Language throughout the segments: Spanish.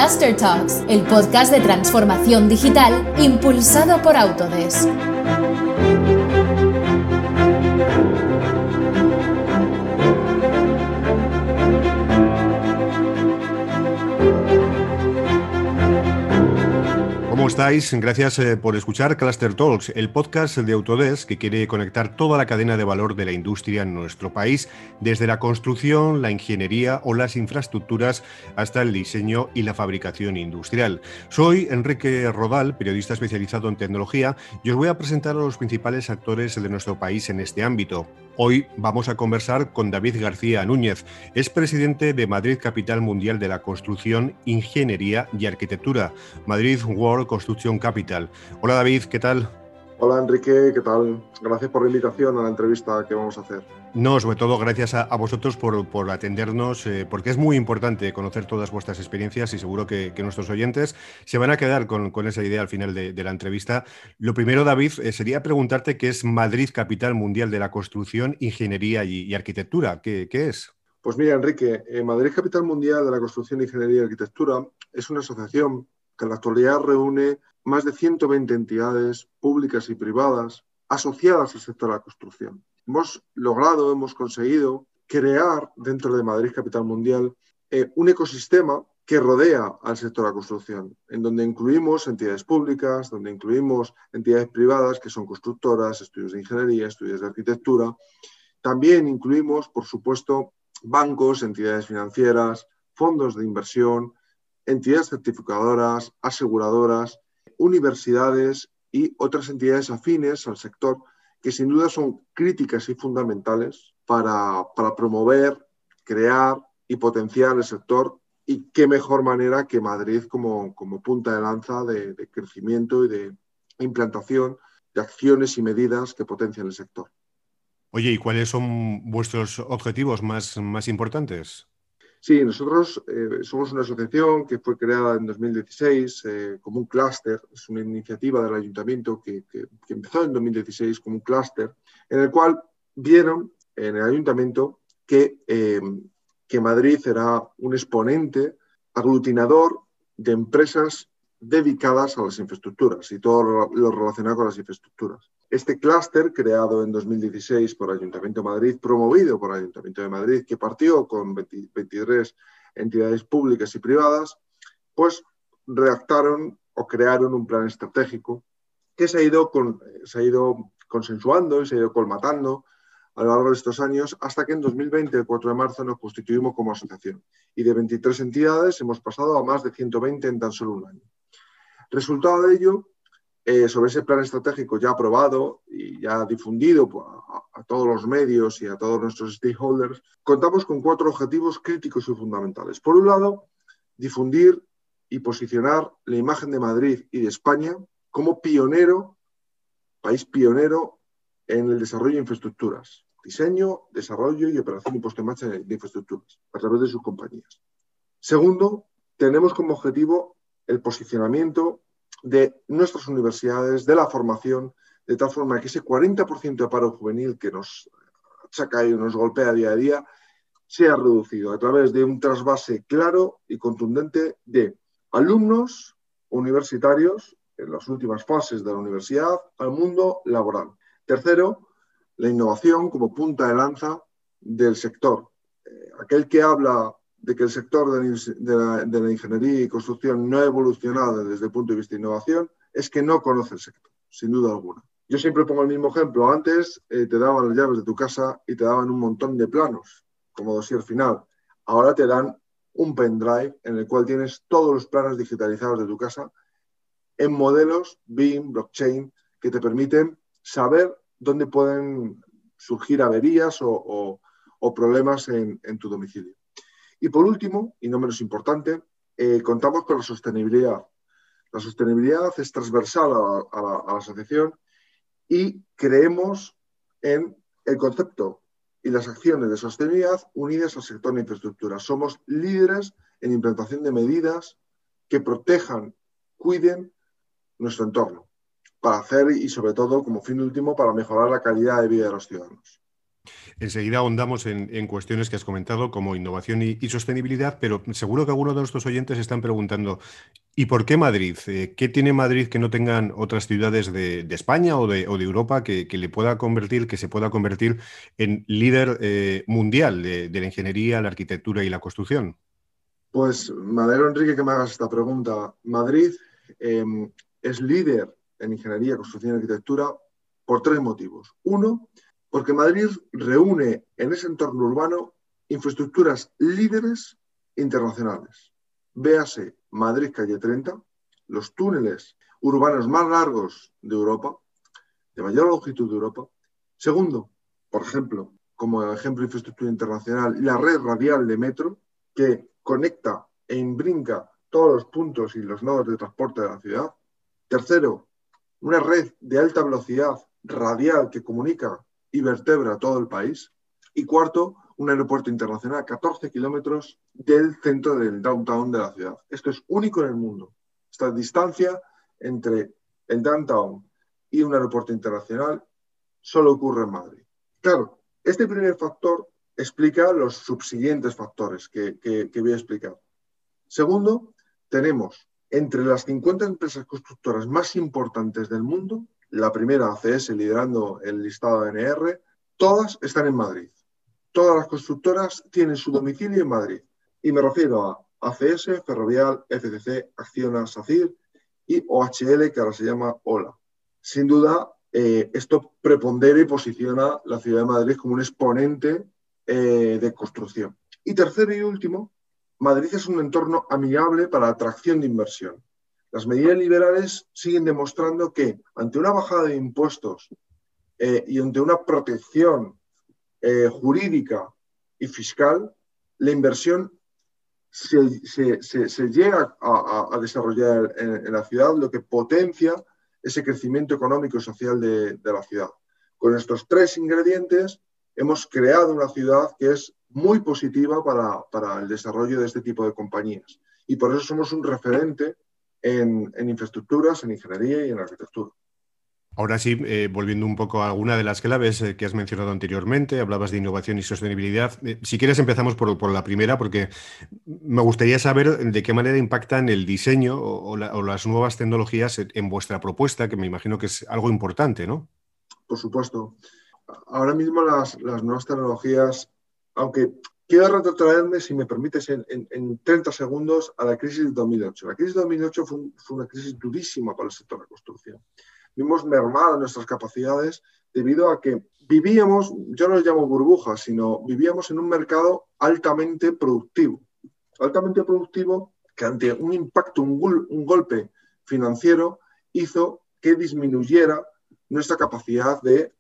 Cluster Talks, el podcast de transformación digital impulsado por Autodesk. ¿Cómo estáis? Gracias por escuchar Cluster Talks, el podcast de Autodesk que quiere conectar toda la cadena de valor de la industria en nuestro país, desde la construcción, la ingeniería o las infraestructuras hasta el diseño y la fabricación industrial. Soy Enrique Rodal, periodista especializado en tecnología, y os voy a presentar a los principales actores de nuestro país en este ámbito. Hoy vamos a conversar con David García Núñez. Es presidente de Madrid Capital Mundial de la Construcción, Ingeniería y Arquitectura, Madrid World Construction Capital. Hola David, ¿qué tal? Hola Enrique, ¿qué tal? Gracias por la invitación a la entrevista que vamos a hacer. No, sobre todo gracias a vosotros por atendernos, porque es muy importante conocer todas vuestras experiencias y seguro que nuestros oyentes se van a quedar con esa idea al final de la entrevista. Lo primero, David, sería preguntarte qué es Madrid Capital Mundial de la Construcción, Ingeniería y Arquitectura. ¿Qué es? Pues mira, Enrique, Madrid Capital Mundial de la Construcción, Ingeniería y Arquitectura es una asociación que en la actualidad reúne más de 120 entidades públicas y privadas asociadas al sector de la construcción. Hemos conseguido crear dentro de Madrid Capital Mundial un ecosistema que rodea al sector de la construcción, en donde incluimos entidades públicas, donde incluimos entidades privadas que son constructoras, estudios de ingeniería, estudios de arquitectura. También incluimos, por supuesto, bancos, entidades financieras, fondos de inversión, entidades certificadoras, aseguradoras, universidades y otras entidades afines al sector que sin duda son críticas y fundamentales para promover, crear y potenciar el sector, y qué mejor manera que Madrid como punta de lanza de crecimiento y de implantación de acciones y medidas que potencian el sector. Oye, ¿y cuáles son vuestros objetivos más importantes? Sí, nosotros somos una asociación que fue creada en 2016 como un clúster. Es una iniciativa del ayuntamiento que empezó en 2016 como un clúster, en el cual vieron en el ayuntamiento que Madrid era un exponente aglutinador de empresas dedicadas a las infraestructuras y todo lo relacionado con las infraestructuras. Este clúster, creado en 2016 por Ayuntamiento de Madrid, promovido por Ayuntamiento de Madrid, que partió con 23 entidades públicas y privadas, pues redactaron o crearon un plan estratégico que se ha ido consensuando y se ha ido colmatando a lo largo de estos años, hasta que en 2020, el 4 de marzo, nos constituimos como asociación. Y de 23 entidades hemos pasado a más de 120 en tan solo un año. Resultado de ello, sobre ese plan estratégico ya aprobado y ya difundido a todos los medios y a todos nuestros stakeholders, contamos con 4 objetivos críticos y fundamentales. Por un lado, difundir y posicionar la imagen de Madrid y de España como país pionero en el desarrollo de infraestructuras, diseño, desarrollo y operación y puesta en marcha de infraestructuras a través de sus compañías. Segundo, tenemos como objetivo el posicionamiento de nuestras universidades, de la formación, de tal forma que ese 40% de paro juvenil que nos achaca y nos golpea día a día sea reducido a través de un trasvase claro y contundente de alumnos universitarios en las últimas fases de la universidad al mundo laboral. Tercero, la innovación como punta de lanza del sector. Aquel que habla de que el sector de la ingeniería y construcción no ha evolucionado desde el punto de vista de innovación, es que no conoce el sector, sin duda alguna. Yo siempre pongo el mismo ejemplo. Antes te daban las llaves de tu casa y te daban un montón de planos, como dossier final. Ahora te dan un pendrive en el cual tienes todos los planos digitalizados de tu casa en modelos BIM, blockchain, que te permiten saber dónde pueden surgir averías o problemas en tu domicilio. Y por último, y no menos importante, contamos con la sostenibilidad. La sostenibilidad es transversal a la asociación y creemos en el concepto y las acciones de sostenibilidad unidas al sector de infraestructura. Somos líderes en implantación de medidas que protejan, cuiden nuestro entorno, para hacer y sobre todo como fin último para mejorar la calidad de vida de los ciudadanos. Enseguida ahondamos en cuestiones que has comentado como innovación y sostenibilidad, pero seguro que algunos de nuestros oyentes están preguntando, ¿y por qué Madrid? ¿Qué tiene Madrid que no tengan otras ciudades de España o de Europa que le pueda convertir, que se pueda convertir en líder mundial de la ingeniería, la arquitectura y la construcción? Pues me alegro, Enrique, que me hagas esta pregunta. Madrid eh, es líder en ingeniería, construcción y arquitectura por tres motivos. Uno, porque Madrid reúne en ese entorno urbano infraestructuras líderes internacionales. Véase Madrid Calle 30, los túneles urbanos más largos de Europa, de mayor longitud de Europa. Segundo, por ejemplo, como ejemplo de infraestructura internacional, la red radial de metro, que conecta e imbrinca todos los puntos y los nodos de transporte de la ciudad. Tercero, una red de alta velocidad radial que comunica y vertebra todo el país. Y cuarto, un aeropuerto internacional a 14 kilómetros del centro del downtown de la ciudad. Esto es único en el mundo. Esta distancia entre el downtown y un aeropuerto internacional solo ocurre en Madrid. Claro, este primer factor explica los subsiguientes factores que voy a explicar. Segundo, tenemos entre las 50 empresas constructoras más importantes del mundo, la primera ACS liderando el listado de ANR, todas están en Madrid. Todas las constructoras tienen su domicilio en Madrid. Y me refiero a ACS, Ferrovial, FCC, Acciona, SACIR y OHL, que ahora se llama OLA. Sin duda, esto prepondera y posiciona la ciudad de Madrid como un exponente de construcción. Y tercero y último, Madrid es un entorno amigable para la atracción de inversión. Las medidas liberales siguen demostrando que ante una bajada de impuestos y ante una protección jurídica y fiscal, la inversión se llega a desarrollar en la ciudad, lo que potencia ese crecimiento económico y social de la ciudad. Con estos tres ingredientes hemos creado una ciudad que es muy positiva para el desarrollo de este tipo de compañías. Y por eso somos un referente en infraestructuras, en ingeniería y en arquitectura. Ahora sí, volviendo un poco a alguna de las claves que has mencionado anteriormente, hablabas de innovación y sostenibilidad. Si quieres empezamos por la primera, porque me gustaría saber de qué manera impactan el diseño o las nuevas tecnologías en vuestra propuesta, que me imagino que es algo importante, ¿no? Por supuesto. Ahora mismo las nuevas tecnologías, aunque quiero retrotraerme, si me permites, en 30 segundos a la crisis de 2008. La crisis de 2008 fue una crisis durísima para el sector de la construcción. Vimos mermadas nuestras capacidades debido a que vivíamos, yo no lo llamo burbujas, sino vivíamos en un mercado altamente productivo. Altamente productivo que ante un impacto, un golpe financiero, hizo que disminuyera nuestra capacidad de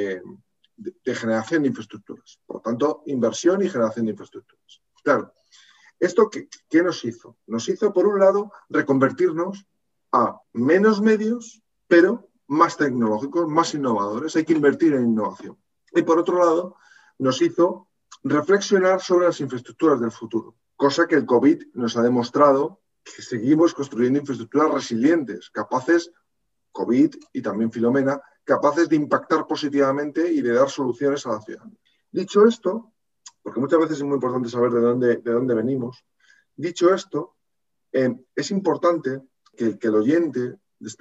generación de infraestructuras. Por lo tanto, inversión y generación de infraestructuras. Claro, ¿esto qué nos hizo? Nos hizo, por un lado, reconvertirnos a menos medios, pero más tecnológicos, más innovadores. Hay que invertir en innovación. Y por otro lado, nos hizo reflexionar sobre las infraestructuras del futuro, cosa que el COVID nos ha demostrado que seguimos construyendo infraestructuras resilientes, capaces, COVID y también Filomena, capaces de impactar positivamente y de dar soluciones a la ciudad. Dicho esto, porque muchas veces es muy importante saber de dónde venimos, dicho esto, es importante que el oyente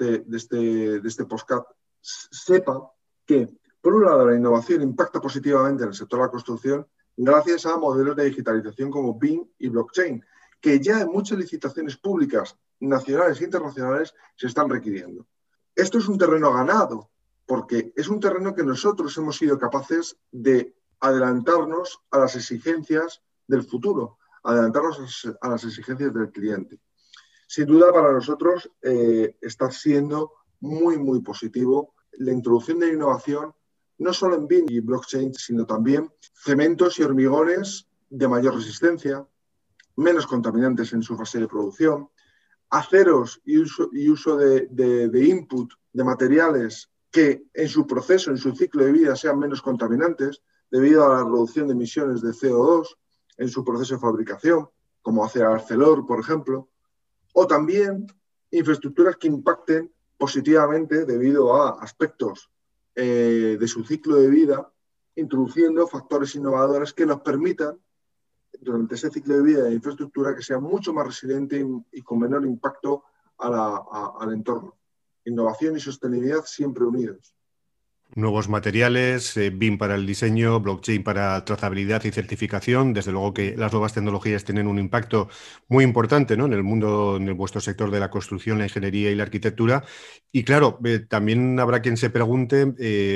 de este podcast sepa que, por un lado, la innovación impacta positivamente en el sector de la construcción gracias a modelos de digitalización como BIM y blockchain, que ya en muchas licitaciones públicas nacionales e internacionales se están requiriendo. Esto es un terreno ganado, porque es un terreno que nosotros hemos sido capaces de adelantarnos a las exigencias del futuro, adelantarnos a las exigencias del cliente. Sin duda, para nosotros está siendo muy, muy positivo la introducción de la innovación, no solo en BIM y blockchain, sino también cementos y hormigones de mayor resistencia, menos contaminantes en su fase de producción, aceros y uso de input de materiales que en su proceso, en su ciclo de vida, sean menos contaminantes debido a la reducción de emisiones de CO2 en su proceso de fabricación, como hace Arcelor, por ejemplo, o también infraestructuras que impacten positivamente debido a aspectos de su ciclo de vida introduciendo factores innovadores que nos permitan, durante ese ciclo de vida de infraestructura, que sea mucho más resiliente y con menor impacto al entorno. Innovación y sostenibilidad siempre unidos. Nuevos materiales, BIM para el diseño, blockchain para trazabilidad y certificación. Desde luego que las nuevas tecnologías tienen un impacto muy importante, ¿no?, en el mundo, en vuestro sector de la construcción, la ingeniería y la arquitectura. Y claro, también habrá quien se pregunte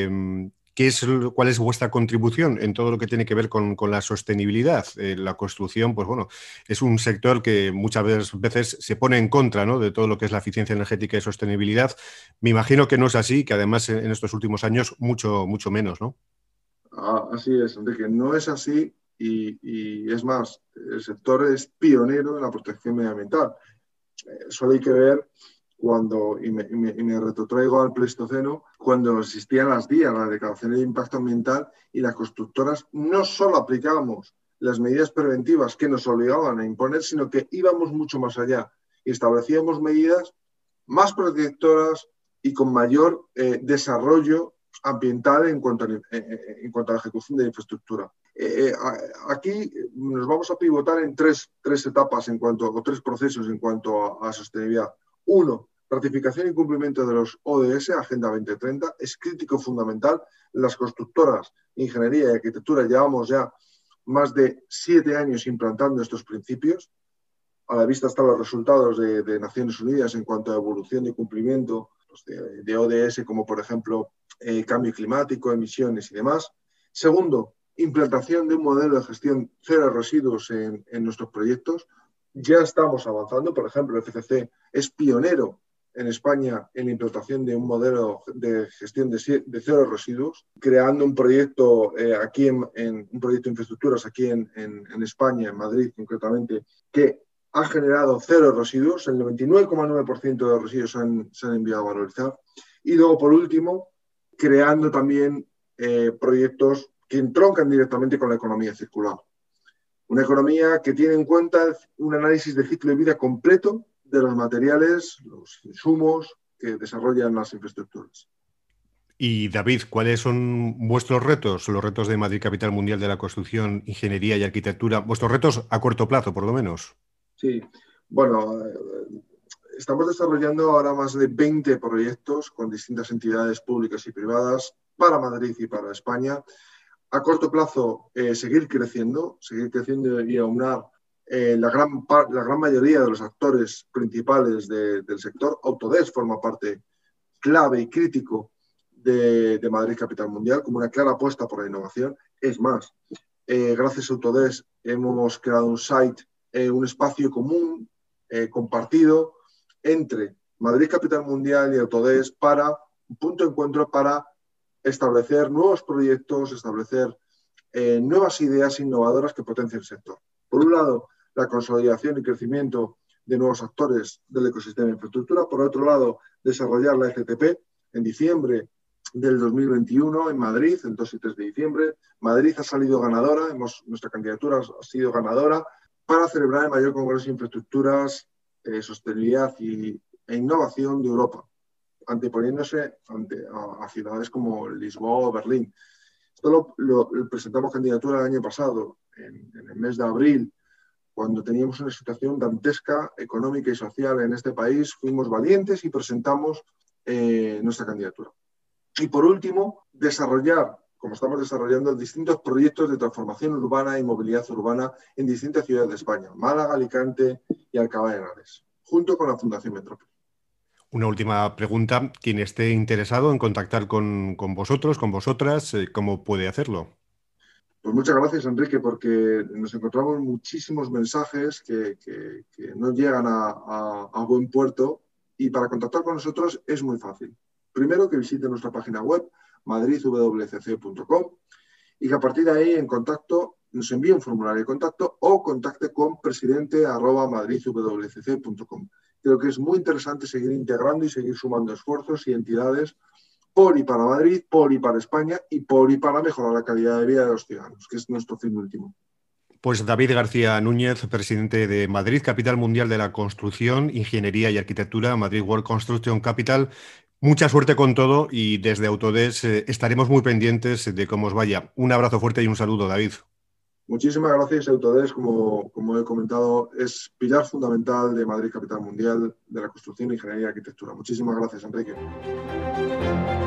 cuál es vuestra contribución en todo lo que tiene que ver con la sostenibilidad. La construcción, pues bueno, es un sector que muchas veces se pone en contra, ¿no?, de todo lo que es la eficiencia energética y sostenibilidad. Me imagino que no es así, que además en estos últimos años mucho menos, ¿no? Así es, Enrique, no es así y es más, el sector es pionero en la protección medioambiental. Solo hay que ver y me retrotraigo al Pleistoceno, cuando existían las DIA, las declaraciones de impacto ambiental, y las constructoras no solo aplicábamos las medidas preventivas que nos obligaban a imponer, sino que íbamos mucho más allá y establecíamos medidas más protectoras y con mayor desarrollo ambiental en cuanto a la ejecución de la infraestructura. Aquí nos vamos a pivotar en tres etapas o tres procesos en cuanto a sostenibilidad. Uno, ratificación y cumplimiento de los ODS, Agenda 2030, es crítico fundamental. Las constructoras, ingeniería y arquitectura llevamos ya más de 7 años implantando estos principios. A la vista están los resultados de Naciones Unidas en cuanto a evolución y cumplimiento de ODS, como por ejemplo cambio climático, emisiones y demás. Segundo, implantación de un modelo de gestión cero residuos en nuestros proyectos. Ya estamos avanzando, por ejemplo, el FCC es pionero en España en la implantación de un modelo de gestión de cero residuos, creando un proyecto un proyecto de infraestructuras aquí en España, en Madrid concretamente, que ha generado cero residuos. El 99,9% de los residuos se han enviado a valorizar. Y luego, por último, creando también proyectos que entroncan directamente con la economía circular. Una economía que tiene en cuenta un análisis de ciclo de vida completo de los materiales, los insumos que desarrollan las infraestructuras. Y David, ¿cuáles son vuestros retos, los retos de Madrid, capital mundial de la construcción, ingeniería y arquitectura? Vuestros retos a corto plazo, por lo menos. Sí, bueno, estamos desarrollando ahora más de 20 proyectos con distintas entidades públicas y privadas para Madrid y para España. A corto plazo, seguir creciendo y aunar la gran mayoría de los actores principales del sector. Autodesk forma parte clave y crítico de Madrid Capital Mundial como una clara apuesta por la innovación. Es más, gracias a Autodesk hemos creado un site, un espacio común, compartido entre Madrid Capital Mundial y Autodesk para un punto de encuentro para establecer nuevos proyectos, establecer nuevas ideas innovadoras que potencien el sector. Por un lado, la consolidación y crecimiento de nuevos actores del ecosistema de infraestructura. Por otro lado, desarrollar la ECTP en diciembre del 2021 en Madrid, el 2 y 3 de diciembre. Madrid ha salido ganadora, nuestra candidatura ha sido ganadora para celebrar el mayor congreso de infraestructuras, sostenibilidad e innovación de Europa, anteponiéndose a ciudades como Lisboa o Berlín. Esto lo presentamos candidatura el año pasado, en el mes de abril, cuando teníamos una situación dantesca económica y social en este país. Fuimos valientes y presentamos nuestra candidatura. Y por último, desarrollar, como estamos desarrollando, distintos proyectos de transformación urbana y movilidad urbana en distintas ciudades de España, Málaga, Alicante y Alcalá de Henares, junto con la Fundación Metrópoli. Una última pregunta. Quien esté interesado en contactar con vosotros, con vosotras, ¿cómo puede hacerlo? Pues muchas gracias, Enrique, porque nos encontramos muchísimos mensajes que no llegan a buen puerto, y para contactar con nosotros es muy fácil. Primero, que visite nuestra página web, madridwcc.com, y que a partir de ahí, en contacto, nos envíe un formulario de contacto o contacte con presidente@madridwcc.com. Creo que es muy interesante seguir integrando y seguir sumando esfuerzos y entidades por y para Madrid, por y para España y por y para mejorar la calidad de vida de los ciudadanos, que es nuestro fin último. Pues David García Núñez, presidente de Madrid, capital mundial de la construcción, ingeniería y arquitectura, Madrid World Construction Capital. Mucha suerte con todo y desde Autodesk estaremos muy pendientes de cómo os vaya. Un abrazo fuerte y un saludo, David. Muchísimas gracias. Autodesk, como he comentado, es pilar fundamental de Madrid Capital Mundial de la construcción, ingeniería y arquitectura. Muchísimas gracias, Enrique.